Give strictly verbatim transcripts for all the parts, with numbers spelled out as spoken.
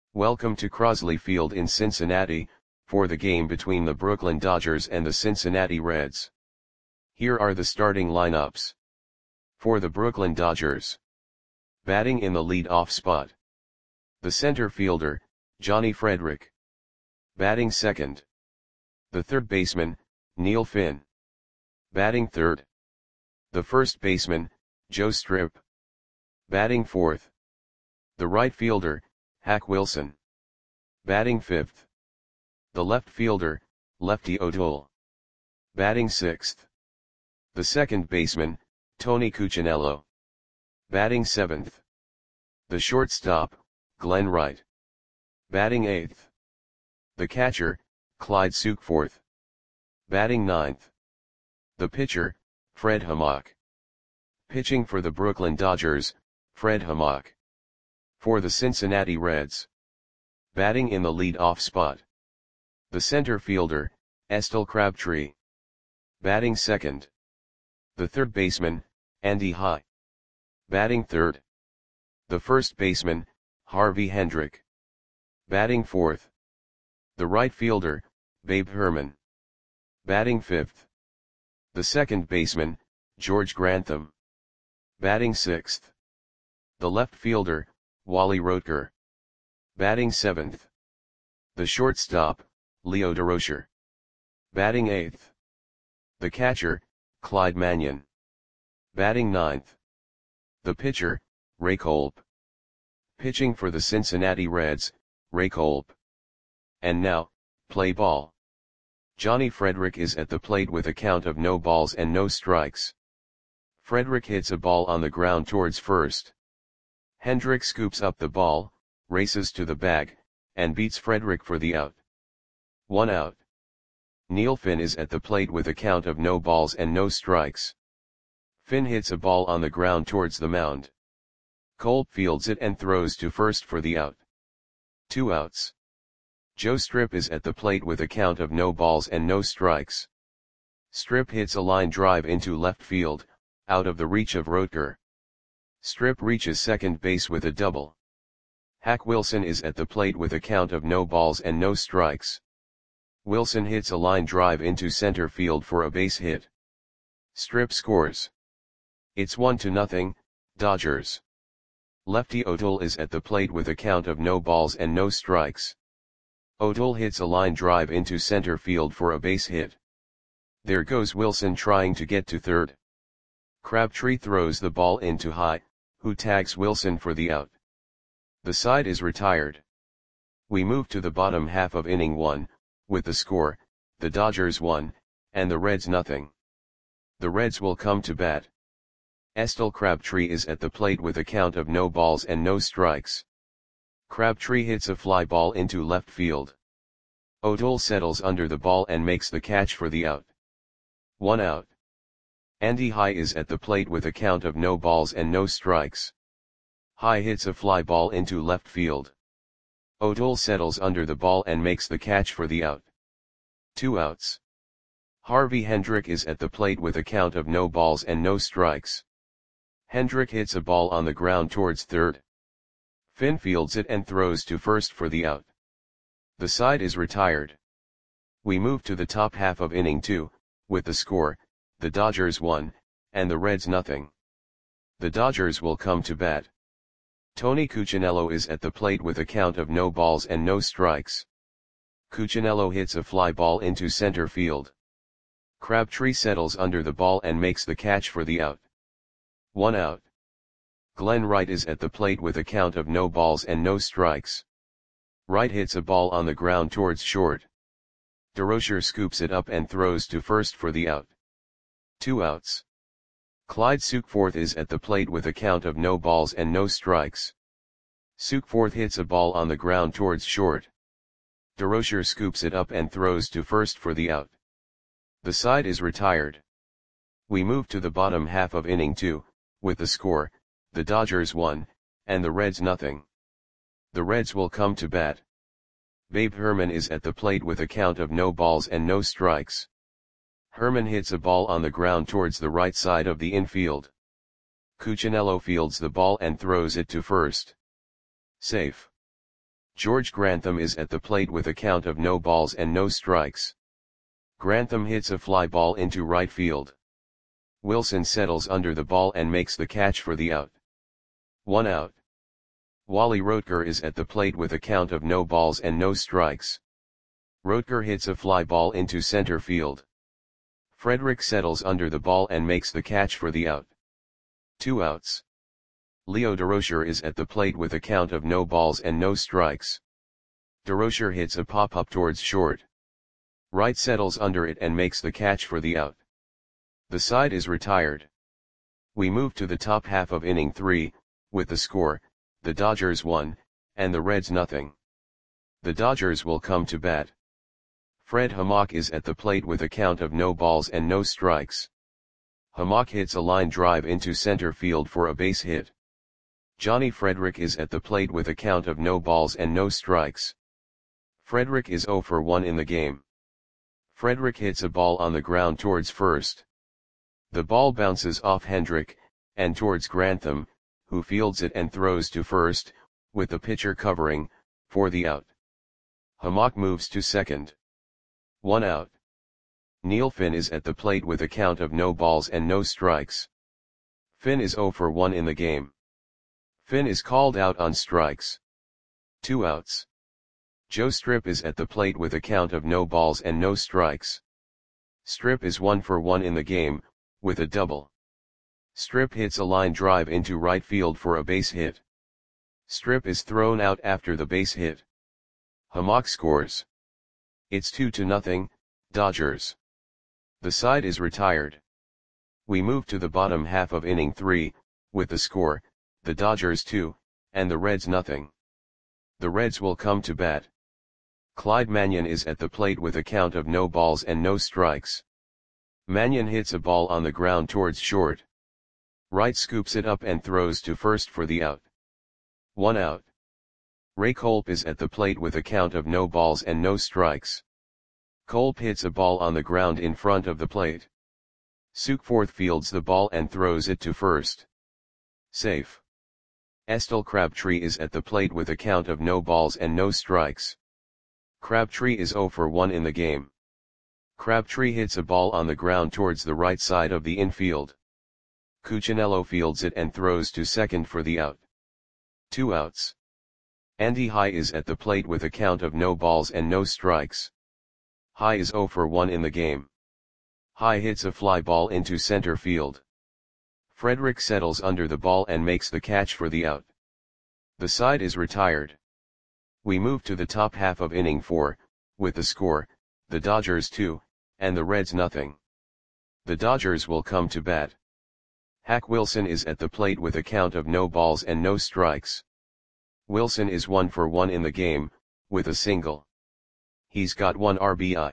Welcome to Crosley Field in Cincinnati, for the game between the Brooklyn Dodgers and the Cincinnati Reds. Here are the starting lineups. For the Brooklyn Dodgers. Batting in the lead-off spot. The center fielder, Johnny Frederick. Batting second. The third baseman, Neil Finn. Batting third. The first baseman, Joe Strip. Batting fourth. The right fielder, Hack Wilson. Batting fifth. The left fielder, Lefty O'Toole. Batting sixth. The second baseman, Tony Cuccinello. Batting seventh. The shortstop, Glenn Wright. Batting eighth. The catcher, Clyde Sukeforth. Batting ninth. The pitcher, Fred Hammock. Pitching for the Brooklyn Dodgers, Fred Hammock. For the Cincinnati Reds. Batting in the lead-off spot. The center fielder, Estelle Crabtree. Batting second. The third baseman, Andy High. Batting third. The first baseman, Harvey Hendrick. Batting fourth. The right fielder, Babe Herman. Batting fifth. The second baseman, George Grantham. Batting sixth. The left fielder, Wally Rotker. Batting seventh. The shortstop, Leo DeRocher. Batting eighth. The catcher, Clyde Mannion. Batting ninth. The pitcher, Ray Kolb. Pitching for the Cincinnati Reds, Ray Kolb. And now, play ball. Johnny Frederick is at the plate with a count of no balls and no strikes. Frederick hits a ball on the ground towards first. Hendrick scoops up the ball, races to the bag, and beats Frederick for the out. One out. Neil Finn is at the plate with a count of no balls and no strikes. Finn hits a ball on the ground towards the mound. Kolb fields it and throws to first for the out. Two outs. Joe Strip is at the plate with a count of no balls and no strikes. Strip hits a line drive into left field, out of the reach of Rotker. Strip reaches second base with a double. Hack Wilson is at the plate with a count of no balls and no strikes. Wilson hits a line drive into center field for a base hit. Strip scores. It's one to nothing, Dodgers. Lefty O'Toole is at the plate with a count of no balls and no strikes. O'Toole hits a line drive into center field for a base hit. There goes Wilson trying to get to third. Crabtree throws the ball into High, who tags Wilson for the out. The side is retired. We move to the bottom half of inning one, with the score, the Dodgers one, and the Reds nothing. The Reds will come to bat. Estelle Crabtree is at the plate with a count of no balls and no strikes. Crabtree hits a fly ball into left field. O'Toole settles under the ball and makes the catch for the out. One out. Andy High is at the plate with a count of no balls and no strikes. High hits a fly ball into left field. O'Toole settles under the ball and makes the catch for the out. Two outs. Harvey Hendrick is at the plate with a count of no balls and no strikes. Hendrick hits a ball on the ground towards third. Finn fields it and throws to first for the out. The side is retired. We move to the top half of inning two, with the score, the Dodgers one, and the Reds nothing. The Dodgers will come to bat. Tony Cuccinello is at the plate with a count of no balls and no strikes. Cuccinello hits a fly ball into center field. Crabtree settles under the ball and makes the catch for the out. One out. Glenn Wright is at the plate with a count of no balls and no strikes. Wright hits a ball on the ground towards short. DeRocher scoops it up and throws to first for the out. Two outs. Clyde Sukeforth is at the plate with a count of no balls and no strikes. Sukeforth hits a ball on the ground towards short. DeRocher scoops it up and throws to first for the out. The side is retired. We move to the bottom half of inning two, with the score, the Dodgers one, and the Reds nothing. The Reds will come to bat. Babe Herman is at the plate with a count of no balls and no strikes. Herman hits a ball on the ground towards the right side of the infield. Cuccinello fields the ball and throws it to first. Safe. George Grantham is at the plate with a count of no balls and no strikes. Grantham hits a fly ball into right field. Wilson settles under the ball and makes the catch for the out. One out. Wally Roetger is at the plate with a count of no balls and no strikes. Roetger hits a fly ball into center field. Frederick settles under the ball and makes the catch for the out. Two outs. Leo Durocher is at the plate with a count of no balls and no strikes. Durocher hits a pop-up towards short. Wright settles under it and makes the catch for the out. The side is retired. We move to the top half of inning three, with the score, the Dodgers one, and the Reds nothing. The Dodgers will come to bat. Fred Hammock is at the plate with a count of no balls and no strikes. Hammock hits a line drive into center field for a base hit. Johnny Frederick is at the plate with a count of no balls and no strikes. Frederick is zero for one in the game. Frederick hits a ball on the ground towards first. The ball bounces off Hendrick, and towards Grantham, who fields it and throws to first, with the pitcher covering, for the out. Hammock moves to second. One out. Neil Finn is at the plate with a count of no balls and no strikes. Finn is zero for one in the game. Finn is called out on strikes. Two outs. Joe Strip is at the plate with a count of no balls and no strikes. Strip is one for one in the game, with a double. Strip hits a line drive into right field for a base hit. Strip is thrown out after the base hit. Hammock scores. It's two to nothing, Dodgers. The side is retired. We move to the bottom half of inning three, with the score, the Dodgers two, and the Reds nothing. The Reds will come to bat. Clyde Mannion is at the plate with a count of no balls and no strikes. Mannion hits a ball on the ground towards short. Wright scoops it up and throws to first for the out. One out. Ray Kolb is at the plate with a count of no balls and no strikes. Kolb hits a ball on the ground in front of the plate. Sukeforth fields the ball and throws it to first. Safe. Estelle Crabtree is at the plate with a count of no balls and no strikes. Crabtree is zero for one in the game. Crabtree hits a ball on the ground towards the right side of the infield. Cuccinello fields it and throws to second for the out. Two outs. Andy High is at the plate with a count of no balls and no strikes. High is zero for one in the game. High hits a fly ball into center field. Frederick settles under the ball and makes the catch for the out. The side is retired. We move to the top half of inning four, with the score, the Dodgers two, and the Reds nothing. The Dodgers will come to bat. Hack Wilson is at the plate with a count of no balls and no strikes. Wilson is one for one in the game, with a single. He's got one R B I.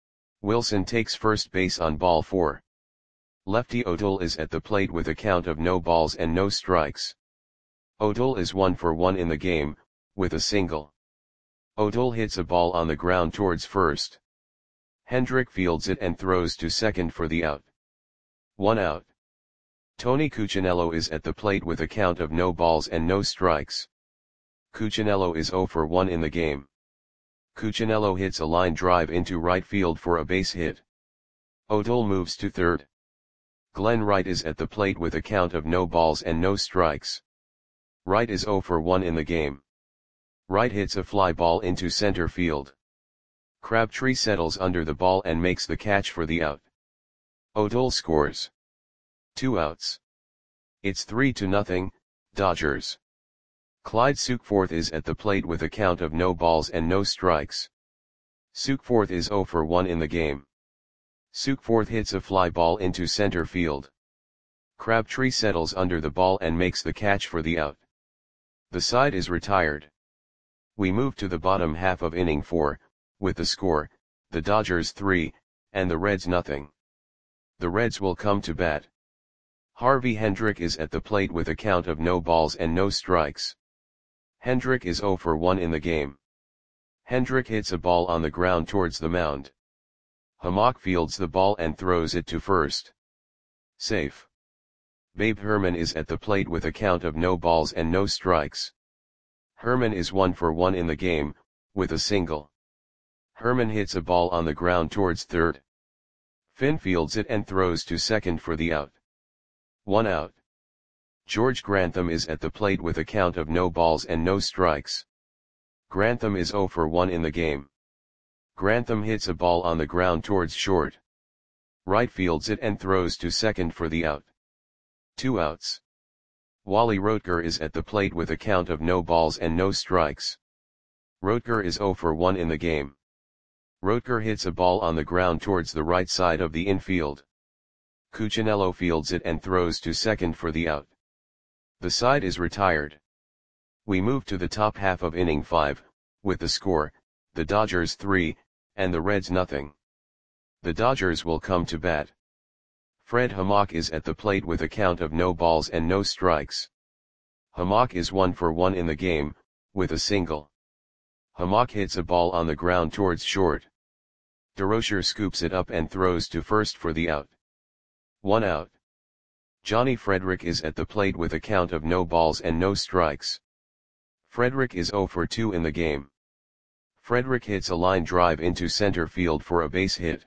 Wilson takes first base on ball four. Lefty O'Toole is at the plate with a count of no balls and no strikes. O'Toole is one for one in the game, with a single. O'Toole hits a ball on the ground towards first. Hendrick fields it and throws to second for the out. One out. Tony Cuccinello is at the plate with a count of no balls and no strikes. Cuccinello is zero for one in the game. Cuccinello hits a line drive into right field for a base hit. O'Toole moves to third. Glenn Wright is at the plate with a count of no balls and no strikes. Wright is zero for one in the game. Wright hits a fly ball into center field. Crabtree settles under the ball and makes the catch for the out. O'Toole scores. Two outs. It's three to nothing, Dodgers. Clyde Sukeforth is at the plate with a count of no balls and no strikes. Sukeforth is zero for one in the game. Sukeforth hits a fly ball into center field. Crabtree settles under the ball and makes the catch for the out. The side is retired. We move to the bottom half of inning four, with the score, the Dodgers three, and the Reds nothing. The Reds will come to bat. Harvey Hendrick is at the plate with a count of no balls and no strikes. Hendrick is zero for one in the game. Hendrick hits a ball on the ground towards the mound. Hammock fields the ball and throws it to first. Safe. Babe Herman is at the plate with a count of no balls and no strikes. Herman is one for one in the game, with a single. Herman hits a ball on the ground towards third. Finn fields it and throws to second for the out. One out. George Grantham is at the plate with a count of no balls and no strikes. Grantham is zero for one in the game. Grantham hits a ball on the ground towards short. Right fields it and throws to second for the out. Two outs. Wally Roetger is at the plate with a count of no balls and no strikes. Roetger is zero for one in the game. Roetger hits a ball on the ground towards the right side of the infield. Cuccinello fields it and throws to second for the out. The side is retired. We move to the top half of inning five, with the score, the Dodgers three, and the Reds nothing. The Dodgers will come to bat. Fred Hammock is at the plate with a count of no balls and no strikes. Hammock is one for one in the game, with a single. Hammock hits a ball on the ground towards short. DeRocher scoops it up and throws to first for the out. One out. Johnny Frederick is at the plate with a count of no balls and no strikes. Frederick is zero for two in the game. Frederick hits a line drive into center field for a base hit.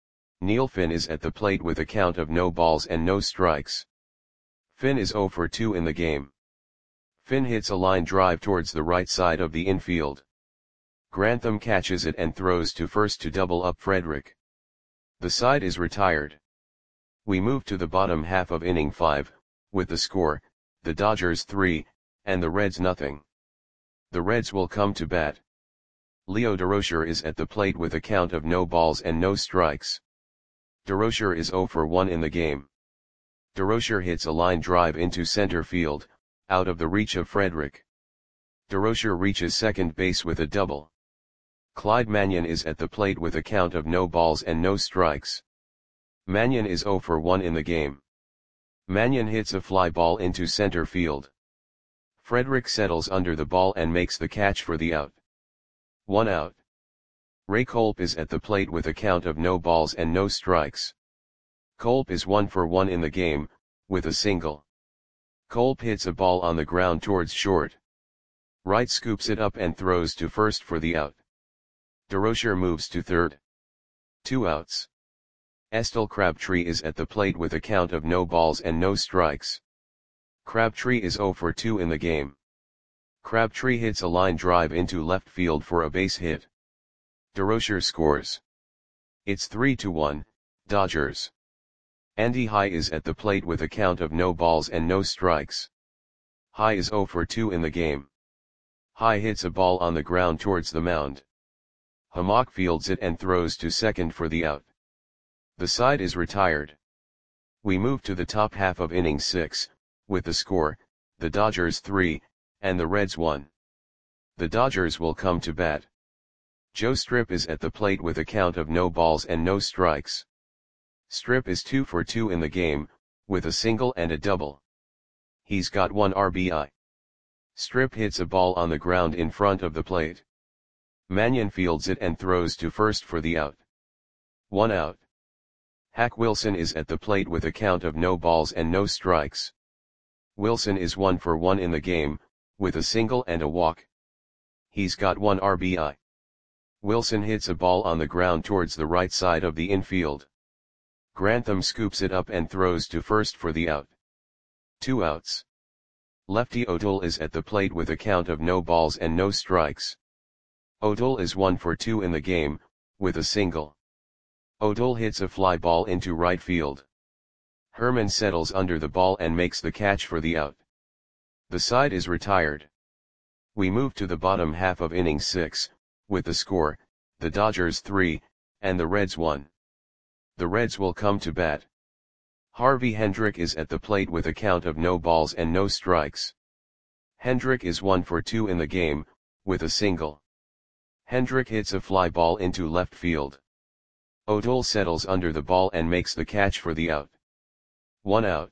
Neil Finn is at the plate with a count of no balls and no strikes. Finn is zero for two in the game. Finn hits a line drive towards the right side of the infield. Grantham catches it and throws to first to double up Frederick. The side is retired. We move to the bottom half of inning five, with the score, the Dodgers three, and the Reds nothing. The Reds will come to bat. Leo DeRocher is at the plate with a count of no balls and no strikes. DeRocher is zero for one in the game. DeRocher hits a line drive into center field, out of the reach of Frederick. DeRocher reaches second base with a double. Clyde Mannion is at the plate with a count of no balls and no strikes. Mannion is zero for one in the game. Mannion hits a fly ball into center field. Frederick settles under the ball and makes the catch for the out. One out. Ray Kolb is at the plate with a count of no balls and no strikes. Kolb is one for one in the game, with a single. Kolb hits a ball on the ground towards short. Wright scoops it up and throws to first for the out. DeRocher moves to third. Two outs. Estelle Crabtree is at the plate with a count of no balls and no strikes. Crabtree is zero for two in the game. Crabtree hits a line drive into left field for a base hit. DeRocher scores. It's three to one, Dodgers. Andy High is at the plate with a count of no balls and no strikes. High is zero for two in the game. High hits a ball on the ground towards the mound. Hammock fields it and throws to second for the out. The side is retired. We move to the top half of inning six, with the score, the Dodgers three, and the Reds one. The Dodgers will come to bat. Joe Strip is at the plate with a count of no balls and no strikes. Strip is two for two in the game, with a single and a double. He's got one R B I. Strip hits a ball on the ground in front of the plate. Mannion fields it and throws to first for the out. One out. Hack Wilson is at the plate with a count of no balls and no strikes. Wilson is one for one in the game, with a single and a walk. He's got one R B I. Wilson hits a ball on the ground towards the right side of the infield. Grantham scoops it up and throws to first for the out. Two outs. Lefty O'Toole is at the plate with a count of no balls and no strikes. O'Toole is one for two in the game, with a single. O'Toole hits a fly ball into right field. Herman settles under the ball and makes the catch for the out. The side is retired. We move to the bottom half of inning six, with the score, the Dodgers three, and the Reds one. The Reds will come to bat. Harvey Hendrick is at the plate with a count of no balls and no strikes. Hendrick is one for two in the game, with a single. Hendrick hits a fly ball into left field. O'Toole settles under the ball and makes the catch for the out. One out.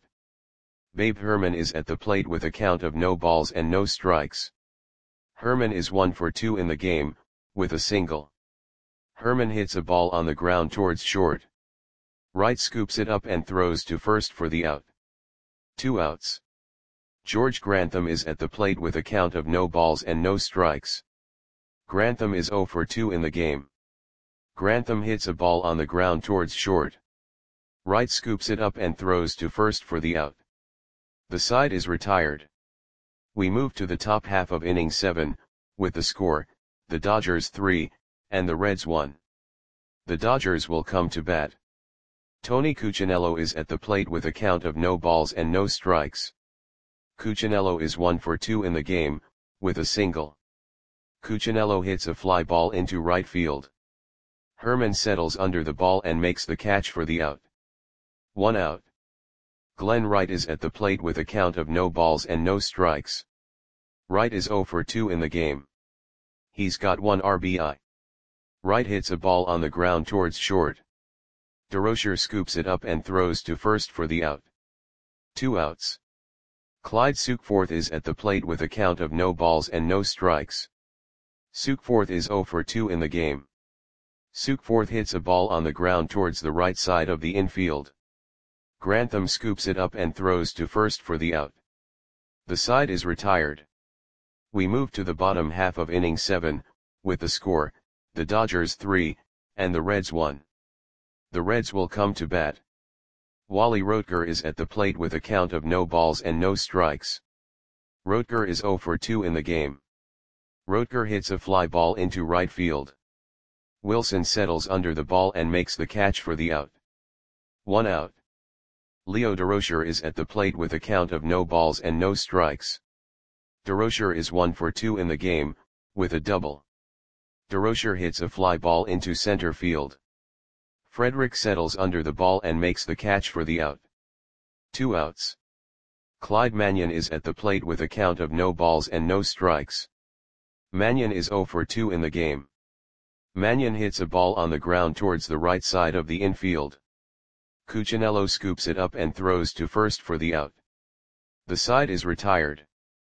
Babe Herman is at the plate with a count of no balls and no strikes. Herman is one for two in the game, with a single. Herman hits a ball on the ground towards short. Wright scoops it up and throws to first for the out. Two outs. George Grantham is at the plate with a count of no balls and no strikes. Grantham is zero for two in the game. Grantham hits a ball on the ground towards short. Wright scoops it up and throws to first for the out. The side is retired. We move to the top half of inning seven, with the score, the Dodgers three, and the Reds one. The Dodgers will come to bat. Tony Cuccinello is at the plate with a count of no balls and no strikes. Cuccinello is one for two in the game, with a single. Cuccinello hits a fly ball into right field. Herman settles under the ball and makes the catch for the out. One out. Glenn Wright is at the plate with a count of no balls and no strikes. Wright is zero for two in the game. He's got one R B I. Wright hits a ball on the ground towards short. DeRocher scoops it up and throws to first for the out. Two outs. Clyde Sukeforth is at the plate with a count of no balls and no strikes. Sukeforth is zero for two in the game. Sukeforth hits a ball on the ground towards the right side of the infield. Grantham scoops it up and throws to first for the out. The side is retired. We move to the bottom half of inning seven, with the score, the Dodgers three, and the Reds one. The Reds will come to bat. Wally Roetger is at the plate with a count of no balls and no strikes. Roetger is zero for two in the game. Roetger hits a fly ball into right field. Wilson settles under the ball and makes the catch for the out. One out. Leo DeRocher is at the plate with a count of no balls and no strikes. DeRocher is one for two in the game, with a double. DeRocher hits a fly ball into center field. Frederick settles under the ball and makes the catch for the out. Two outs. Clyde Mannion is at the plate with a count of no balls and no strikes. Mannion is zero for two in the game. Mannion hits a ball on the ground towards the right side of the infield. Cuccinello scoops it up and throws to first for the out. The side is retired.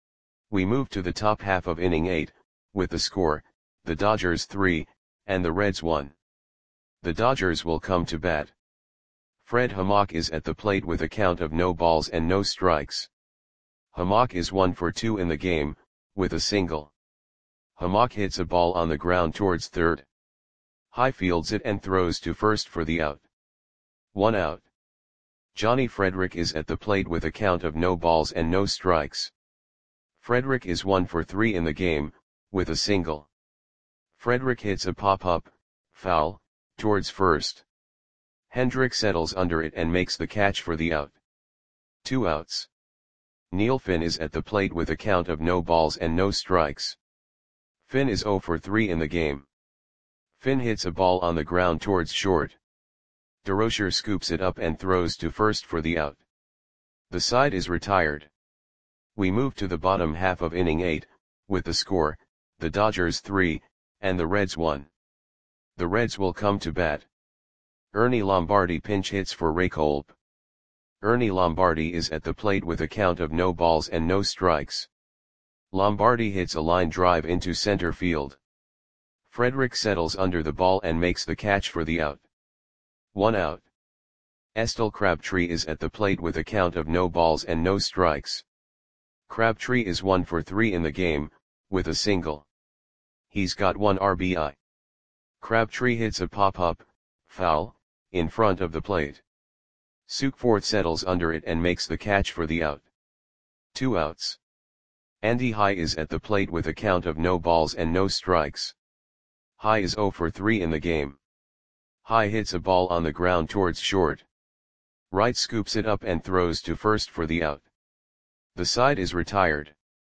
We move to the top half of inning eight, with the score, the Dodgers three, and the Reds one. The Dodgers will come to bat. Fred Hammock is at the plate with a count of no balls and no strikes. Hammock is one for two in the game, with a single. Hammock hits a ball on the ground towards third. High fields it and throws to first for the out. One out. Johnny Frederick is at the plate with a count of no balls and no strikes. Frederick is one for three in the game, with a single. Frederick hits a pop-up, foul, towards first. Hendrick settles under it and makes the catch for the out. Two outs. Neil Finn is at the plate with a count of no balls and no strikes. Finn is zero for three in the game. Finn hits a ball on the ground towards short. DeRocher scoops it up and throws to first for the out. The side is retired. We move to the bottom half of inning eight, with the score, the Dodgers three, and the Reds one. The Reds will come to bat. Ernie Lombardi pinch hits for Ray Kolb. Ernie Lombardi is at the plate with a count of no balls and no strikes. Lombardi hits a line drive into center field. Frederick settles under the ball and makes the catch for the out. One out. Estel Crabtree is at the plate with a count of no balls and no strikes. Crabtree is one for three in the game, with a single. He's got one R B I. Crabtree hits a pop-up, foul, in front of the plate. Sukeforth settles under it and makes the catch for the out. Two outs. Andy High is at the plate with a count of no balls and no strikes. High is zero for three in the game. High hits a ball on the ground towards short. Wright scoops it up and throws to first for the out. The side is retired.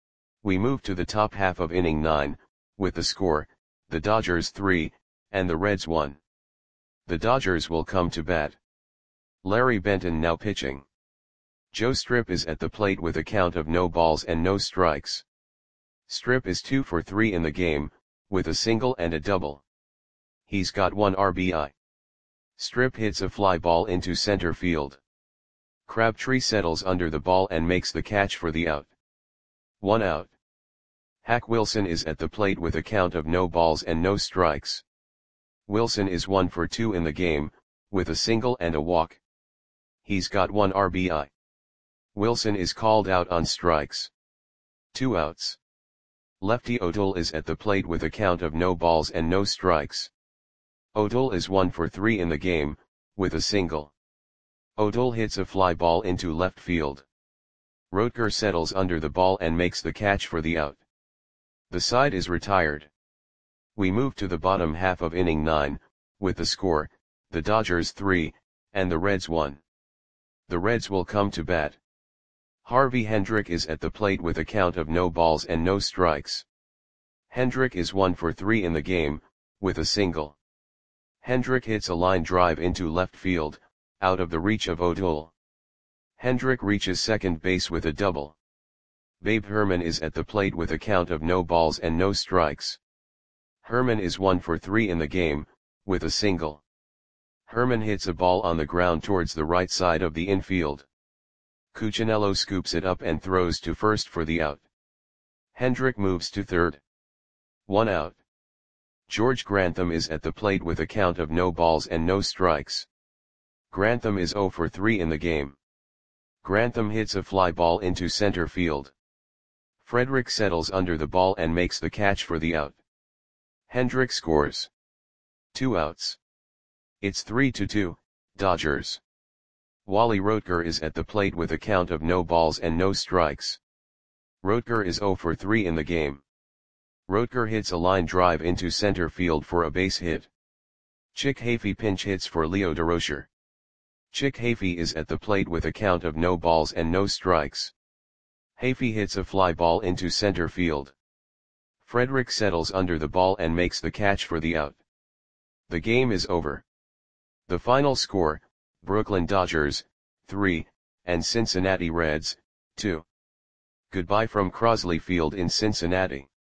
We move to the top half of inning nine, with the score, the Dodgers three, and the Reds one. The Dodgers will come to bat. Larry Benton now pitching. Joe Strip is at the plate with a count of no balls and no strikes. Strip is two for three in the game, with a single and a double. He's got one R B I. Strip hits a fly ball into center field. Crabtree settles under the ball and makes the catch for the out. One out. Hack Wilson is at the plate with a count of no balls and no strikes. Wilson is one for two in the game, with a single and a walk. He's got one R B I. Wilson is called out on strikes. Two outs. Lefty O'Toole is at the plate with a count of no balls and no strikes. O'Toole is one for three in the game, with a single. O'Toole hits a fly ball into left field. Roetger settles under the ball and makes the catch for the out. The side is retired. We move to the bottom half of inning nine, with the score, the Dodgers three, and the Reds one. The Reds will come to bat. Harvey Hendrick is at the plate with a count of no balls and no strikes. Hendrick is one for three in the game, with a single. Hendrick hits a line drive into left field, out of the reach of O'Toole. Hendrick reaches second base with a double. Babe Herman is at the plate with a count of no balls and no strikes. Herman is one for three in the game, with a single. Herman hits a ball on the ground towards the right side of the infield. Cuccinello scoops it up and throws to first for the out. Hendrick moves to third. One out. George Grantham is at the plate with a count of no balls and no strikes. Grantham is zero for three in the game. Grantham hits a fly ball into center field. Frederick settles under the ball and makes the catch for the out. Hendrick scores. Two outs. It's three to two, Dodgers. Wally Roetger is at the plate with a count of no balls and no strikes. Roetger is zero for three in the game. Roetger hits a line drive into center field for a base hit. Chick Hafey pinch hits for Leo Durocher. Chick Hafey is at the plate with a count of no balls and no strikes. Hafey hits a fly ball into center field. Frederick settles under the ball and makes the catch for the out. The game is over. The final score, Brooklyn Dodgers, three, and Cincinnati Reds, two. Goodbye from Crosley Field in Cincinnati.